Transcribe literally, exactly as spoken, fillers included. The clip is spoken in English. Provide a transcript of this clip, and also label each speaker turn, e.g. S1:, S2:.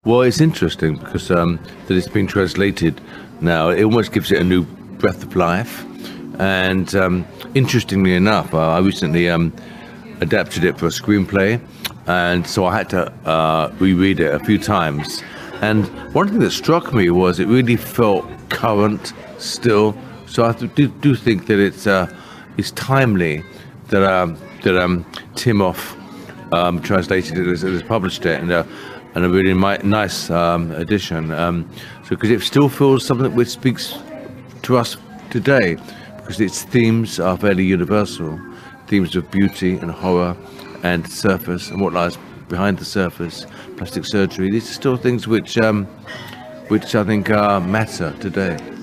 S1: Well, it's interesting because um, that it's been translated now. It almost gives it a new breath of life. And um, interestingly enough, uh, I recently um, adapted it for a screenplay, and so I had to uh, reread it a few times. And one thing that struck me was it really felt current still. So I do, do think that it's uh, it's timely that um, that um, Timoff um, translated it, as, as published it, and. Uh, and a really mi- nice um, edition, um, so because it still feels something which speaks to us today, because its themes are fairly universal, themes of beauty and horror and surface and what lies behind the surface, plastic surgery. These are still things which, um, which I think uh, matter today.